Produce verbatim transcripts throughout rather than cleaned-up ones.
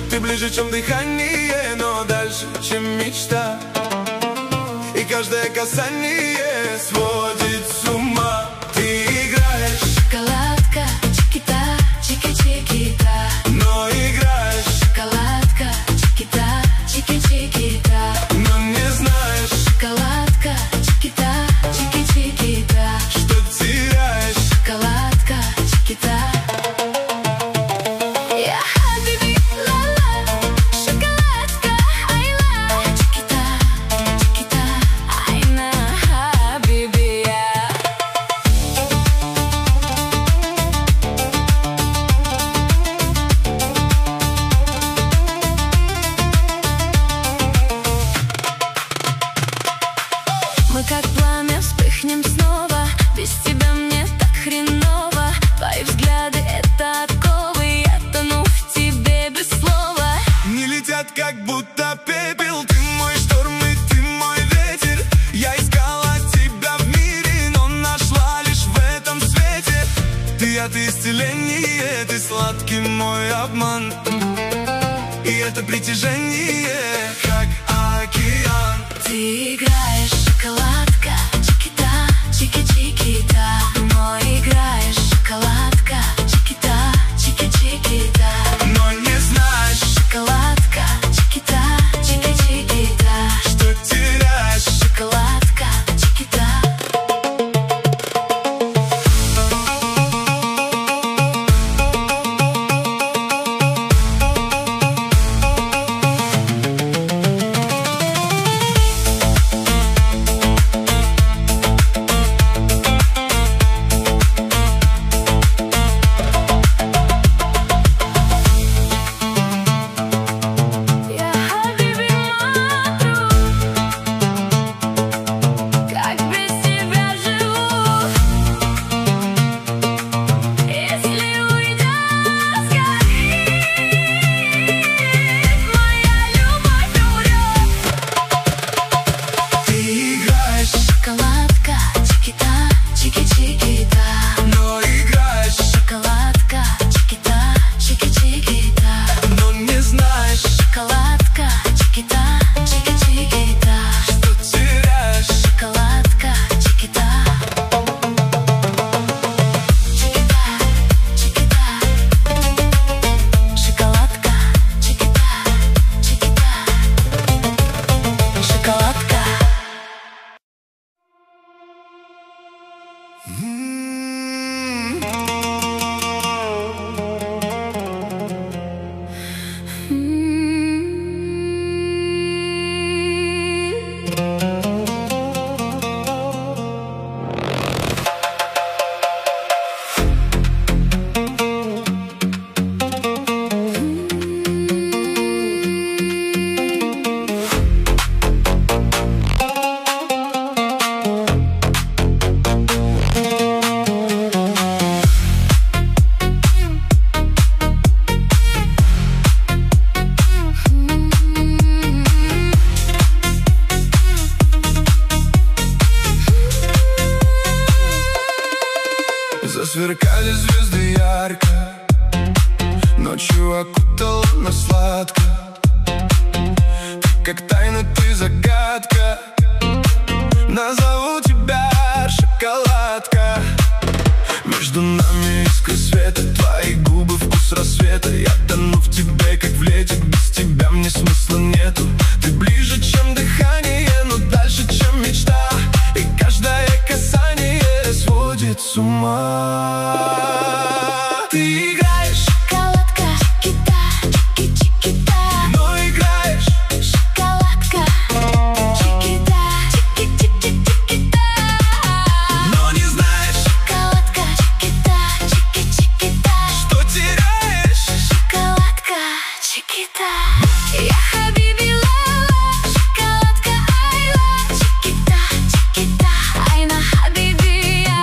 Ты ближе, чем дыхание, но дальше, чем мечта. И каждое касание сводит с ума. Ты играешь, шоколадка, чики-та, чики-чики-та. но играешь, Шоколадка, чики-та, чики-чики-та. но не знаешь, Шоколадка, чики-та, чики-чики-та. что теряешь. Шоколадка, чики-та. Я хабиби, ла-ла. Шоколадка, ай-ла. Чики-та, чики-та, айна, хабиби, я. Мы как пламя вспыхнем снова. Без тебя мне так хреново. Твои взгляды — это отковы. Я тону в тебе без слова. Не летят, как будто пепел. Ты мой шторм и ты мой ветер. Я искала тебя в мире, но нашла лишь в этом свете. Ты яд и исцеление, ты сладкий мой обман. И это притяжение, как океан. Ты играешь, шоколадка, чики-та, чики-чики-та. Но играешь, шоколадка, чики-та, чики-чики-та. Но не знаешь, Шоколадка, чики-та, чики-чики-та. что теряешь. Шоколадка, чики-та. Я хабиби, матру. Как без тебя живу? Если уйдешь, сгорит. Моя любовь умрет. Ты играешь, Шоколадка, чики-та, чики-чики-та. но играешь, Шоколадка, чики-та, чики-чики-та. но не знаешь, Шоколадка, чики-та, чики-чики-та. что теряешь. Шоколадка, чики-та. Чики-та, чики-та. Шоколадка, чики-та, чики-та. Шоколадка. М. Засверкали звезды ярко, ночью окутала нас сладко. Ты как тайна, ты загадка. Назову тебя шоколадка. Между нами искры света, твои губы вкус рассвета. Я тону в тебе, как в лете, без тебя мне смысла нету. Ты ближе, чем дыхание, но дальше, чем мечта. И каждое касание сводит с ума. Ты играешь, Шоколадка, чики-та, чики-чики-та. но играешь, Шоколадка, чики-та, чики-чики-чики-та. но не знаешь, Шоколадка, чики-та, чики-чики-та. что теряешь. Шоколадка, чики-та. Я хабиби, ла-ла. Шоколадка, ай-ла. Чики-та, чики-та. Айна, хабиби, я.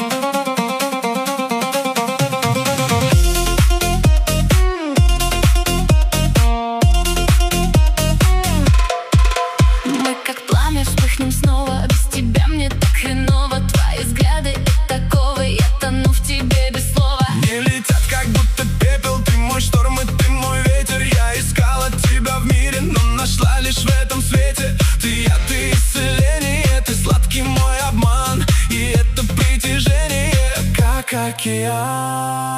Мы как пламя вспыхнем снова. Без тебя мне так хреново. Твои взгляды — это ковы. Я тону в тебе без слова. Не летят, как будто пепел. Ты мой шторм и ты мой ветер. Я искал океан.